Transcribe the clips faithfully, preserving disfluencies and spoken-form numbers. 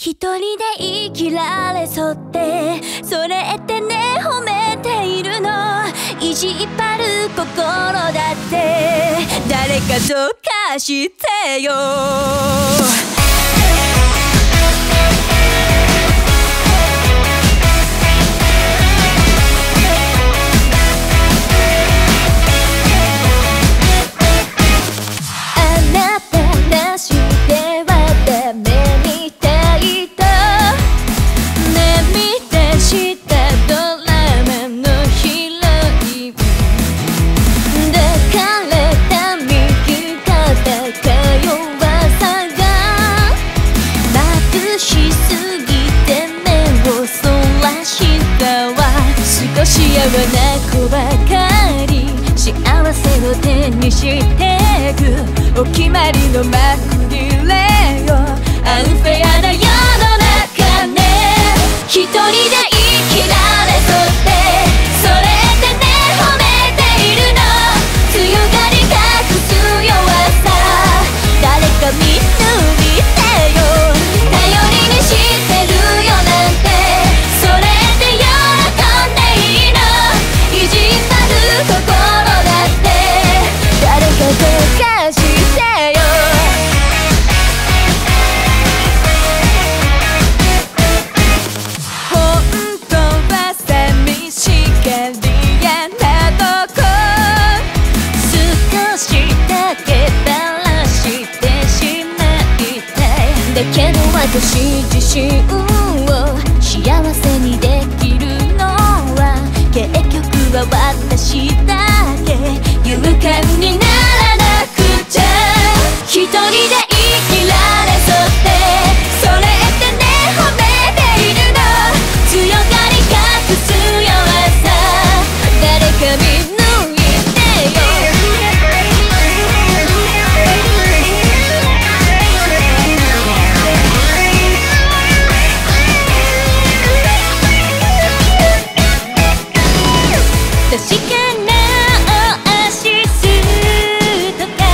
一人で生きられそうってそれってね褒めているの意地張る心だって誰かどうかしてよ幸せな子ばかり幸せを手にしてくお決まりの幕切れよアンフェアな世の中ね一人で生きられそうってそれってね褒めているの強がり隠す弱さ誰か見抜いてよ頼りにしてるよなんてそれって喜んで意地張る心だって誰かどうかしてよ本当は寂しがり屋なとこ少しだけだらしてしまいたいだけど私自身を幸せにできるのは結局は私だけ勇敢にならなくちゃ一人で生きられそうってそれってね褒めているの強がり隠す弱さ誰か見抜いてよ確かなオアシスとか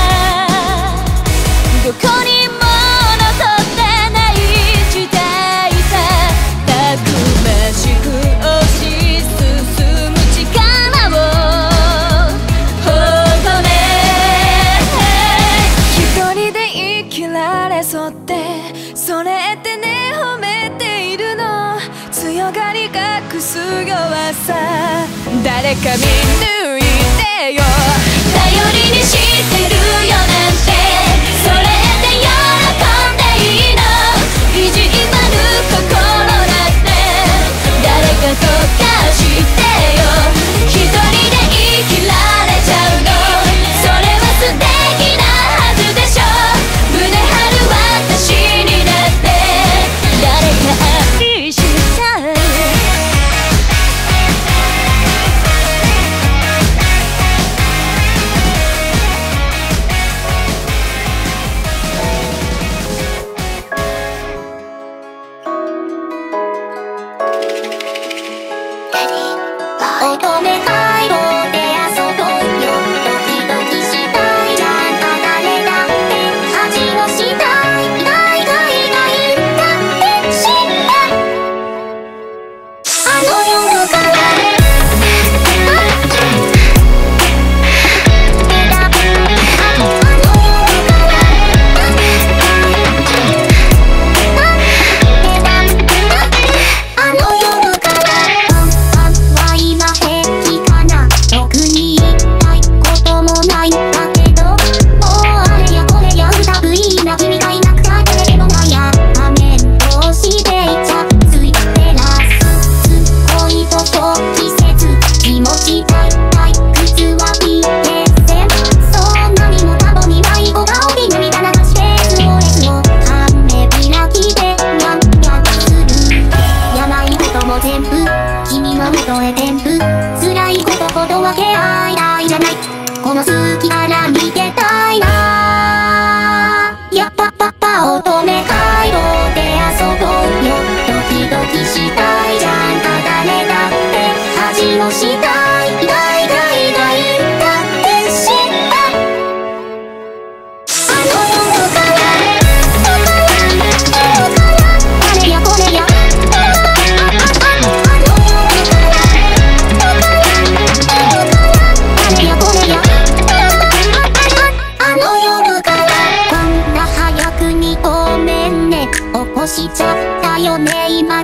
どこにも残ってない時代さたくましく推し進む力をほどね一人で生きられそうってそれってね褒めているの強がり隠す弱さ誰か見抜いてよ頼りにしてるよなんてそれって喜んでいいの意地張る心だって誰かとかしてよ一人で生きられちゃうのそれは素敵なはずでしょ胸張る私になって誰か愛したい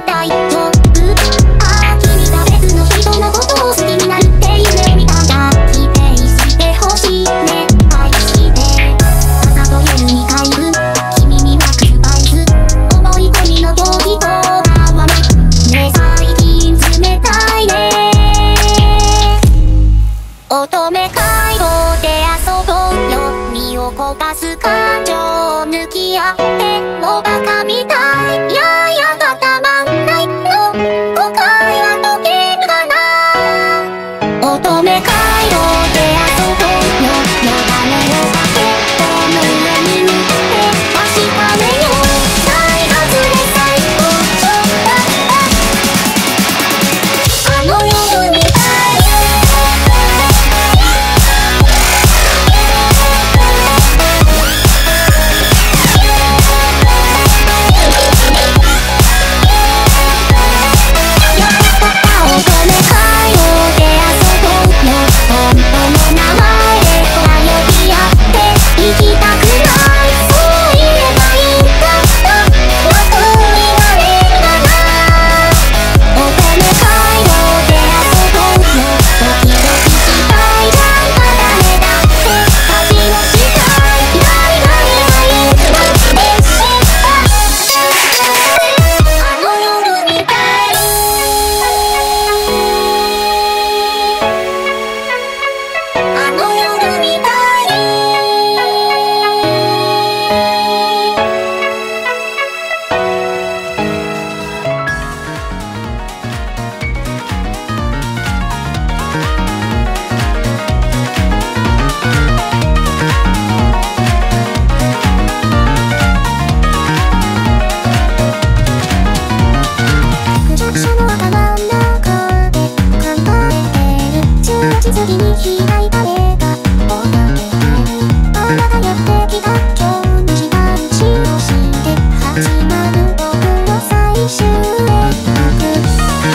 大丈夫。ああ君が別の人のことを好きになるって夢見たんだ。否定してほしいね愛して朝と夜に回分君にはクバイズ思い込みの逃避と合わないね最近冷たいね乙女回廊で遊ぼうよ身を焦がす感情を抜き合ってもうバカみたいいやいやがたまんないの誤解は解けるかな乙女回廊で遊ぼうよメガネをかけこの上に塗って確かめよう再外れ最高潮あの夜みたい次に開いた映画を投げてるあなたやってきた今日に時間使用して始まる僕の最終演目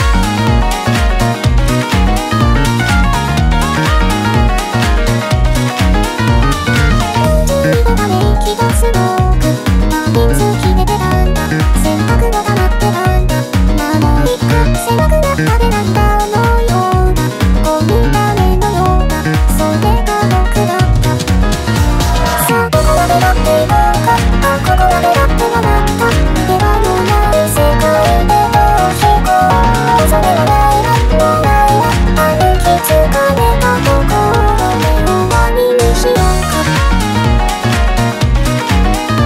じごため息がすごく人数決めてたんだ洗濯が溜まってたんだなのに狭くなったでなんだのようだこんな目のようだそれが僕だったさあどこまでだっていこうかあここまでだってもらったではもうない世界でどうしこうそれはないなもうないな歩き疲れたところで終わりにしようか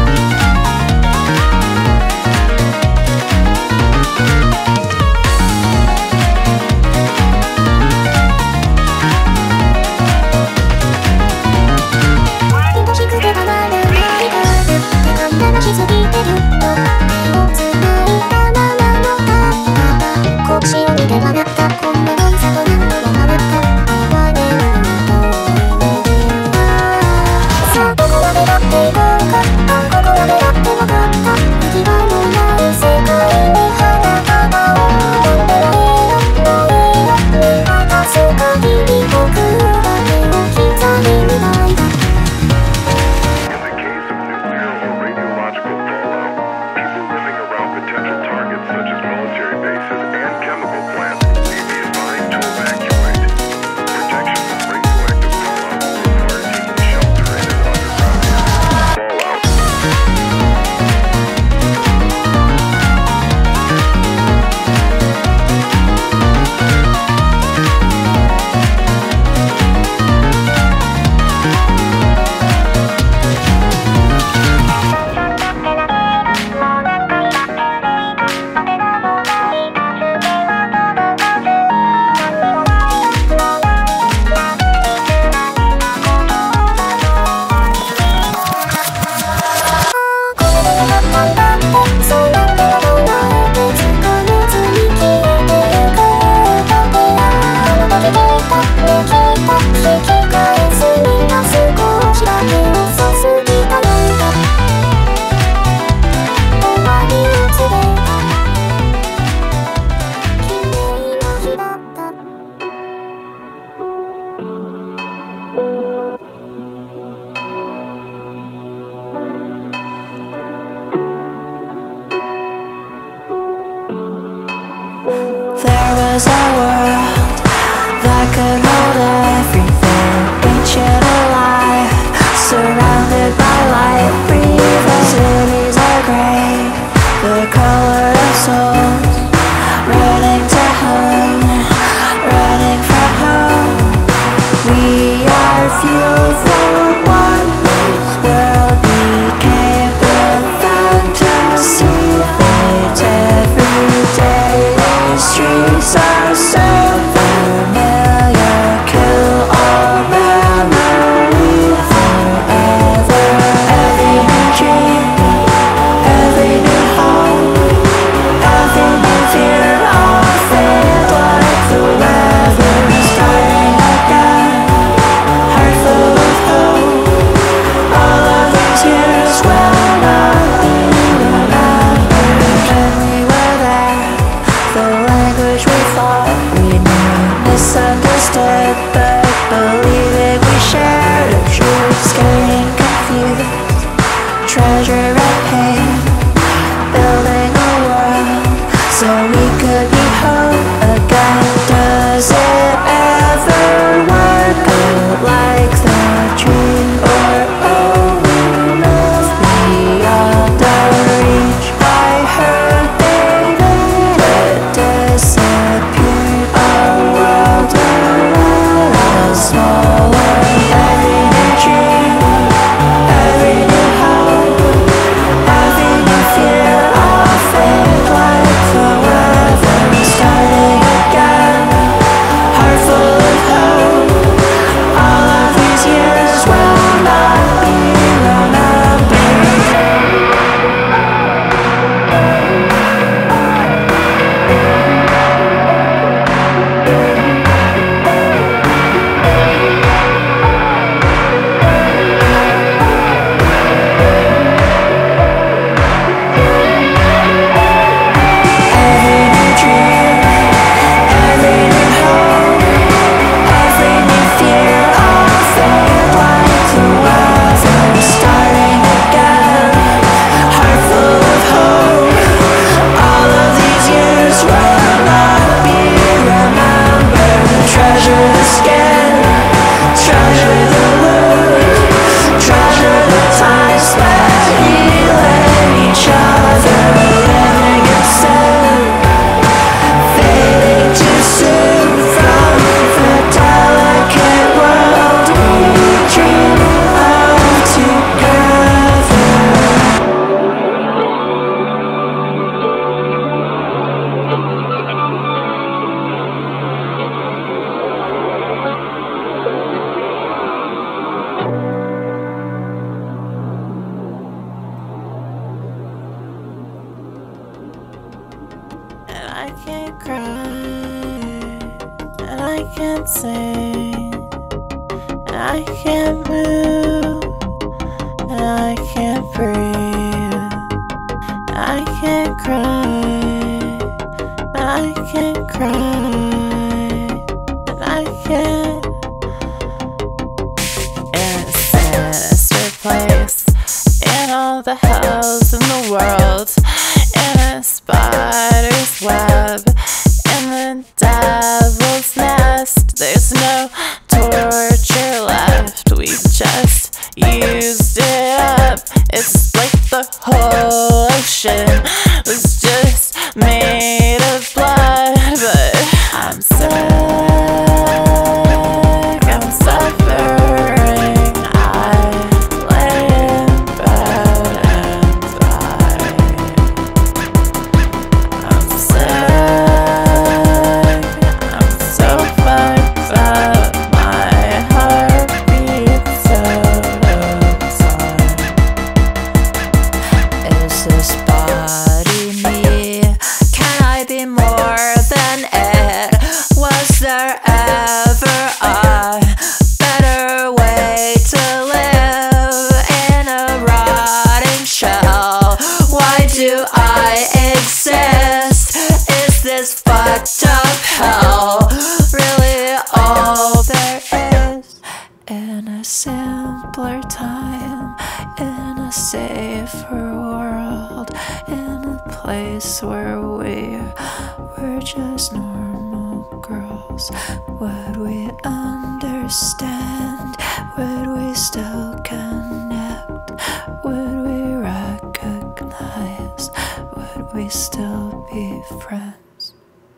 treasure of pain, building a world so we could be whole again. Does it ever work out like the dream, or only love beyond our reach? I heard they let it disappear, a world around us smaller. Every new dream, every new hope, every new fear, I'll fade like the weather, starting again, heart full of hope. All of these years will not be remembered. Every new dream, every new hope, every new fear, I'll fade like the weather, starting again, heart full of hope. All of these years will not be remembered. Treasure the skin, treasure the look, treasure the time spent healing each other, living in sin, fading too soon from the delicate world we dream of together. And I can't cry, and I can't sing, and I can't move, and I can't breathe. I can't cry, and I can't cry, and I can't. In a sinister place, in all the hells in the world, in a spider's web, in the devil's nest. There's no torture left, we just used it up. It's like the whole ocean was just made of blood. But I'm sick, I'm suffering. I lay in bed and die. I'm sick, I'm so fucked up. My heart beats so outside. Is this body me? Can I be more than it? Was there ever a better way to live in a rotting shell? Why do I exist? Is this fucked up hell really all there is? In a simpler time, in a safer world, in a place where we were just normal girls, would we understand? Would we still connect? Would we recognize? Would we still be friends?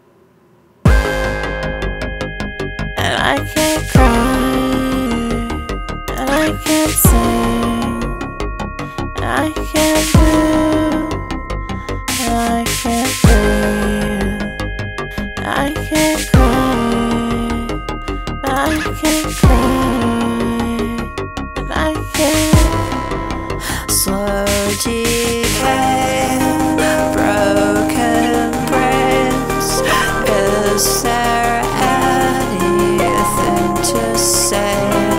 And I can't cry, and I can't sing, and I can't move, and I can't breathe. I can't cry, and I can't cry, and I can't. Slow decay, broken brains. Is there anything to say?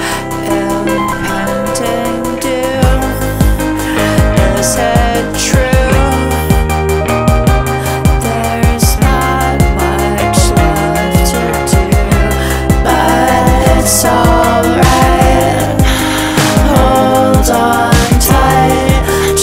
Impending doom, is it true? There's not much left to do, but it's alright. Hold on tight.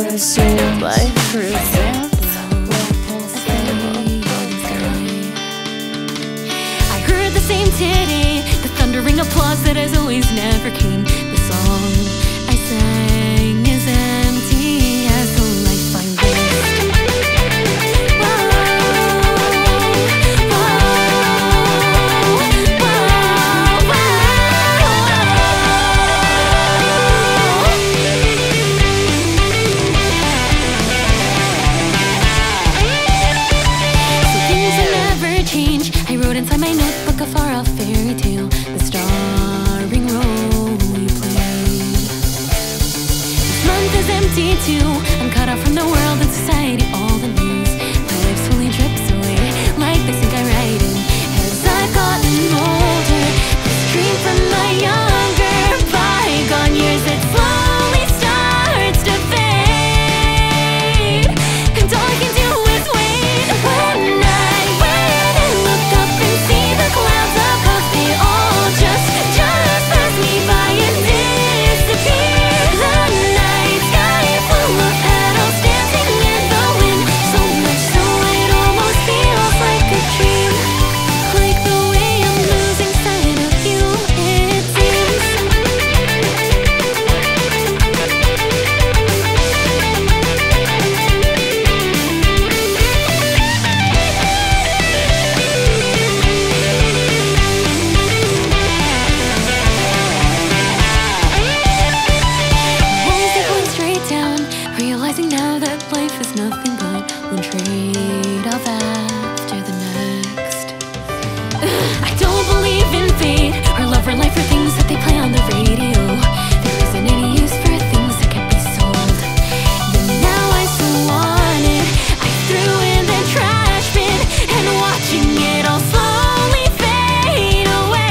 Brazil, life Brazil. I heard the same today, the thundering applause that has always never came. The song I sang is empty as the light finds inside my notebook a far-off fairy tale, the starring role you played. This month is empty too. I'm cut off from the world and society, all the news. My life slowly drips away, like they think I write in. As I've gotten older, this dream from my younger bygone years, it slowly starts to fade. And all I can do is wait. When I wait and look up and see the clouds above, they all just, just pass me by and disappear. The night sky full of petals dancing in the wind, so much so it almost feels like a dream. Like the way I'm losing sight of you, it seems. Always going straight down, realizing now that life is nothing but one trade-off after the next. I don't believe in fate or love or life or things that they play on the radio. There isn't any use for things that can be sold. But now I so want it, I threw in the trash bin and watching it all slowly fade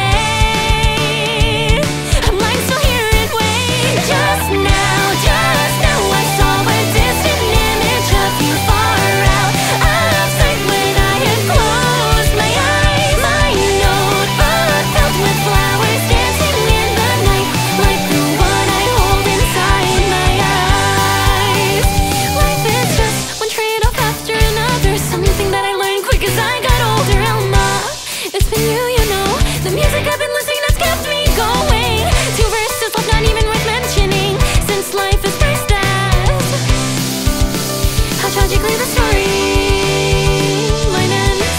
away. I'm lying still here and wait. Just now, just now I saw a distant image of you far out of sight when I had closed my eyes. My notebook filled with flowers dancing in the night, like the one I hold inside my eyes. Life is just one trade-off after another, something that I learned quick as I got older. Elma, it's been you, you know. The music I've been listening that's kept me going. Two verses left, not even worth mentioning, since life is first as how tragically the story line ends.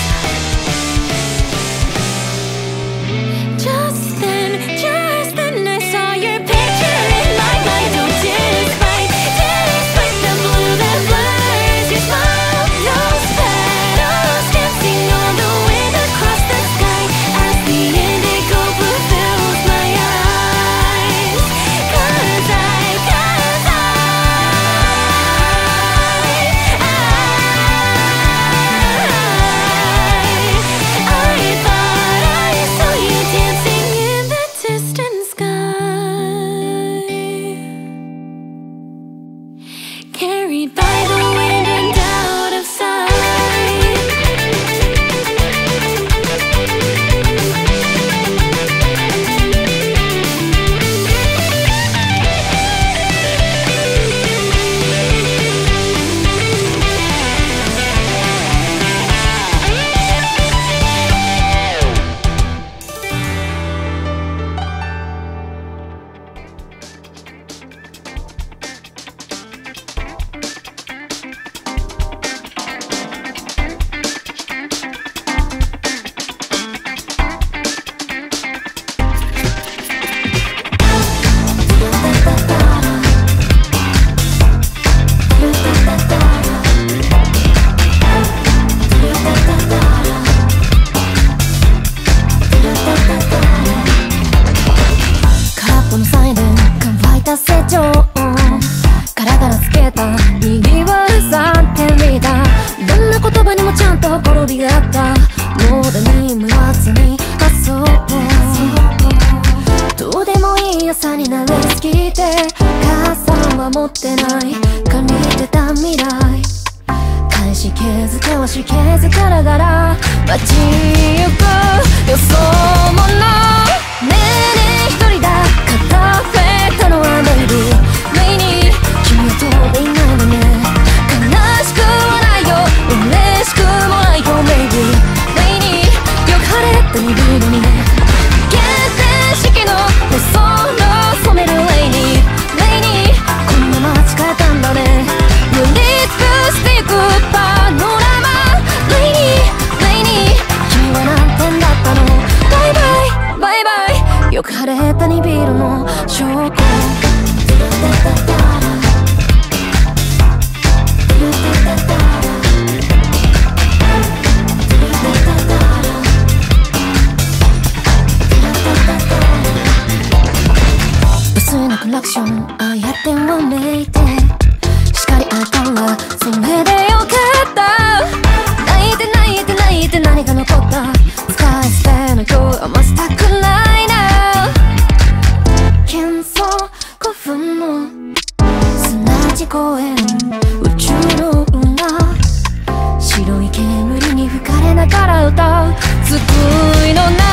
Just then, just then I saw your picture in my mind. Oh, despite, despite the blue that blurs your smile, those petals dancing on the wind across the sky as the indigo blue fills my eyes. Cause I, cause I, I, I thought I saw you dancing in the distant sky, carried by the wind and out of sight. Baby, we need 君を遠いのに時公園宇宙の女白い煙に吹かれながら歌う救いのない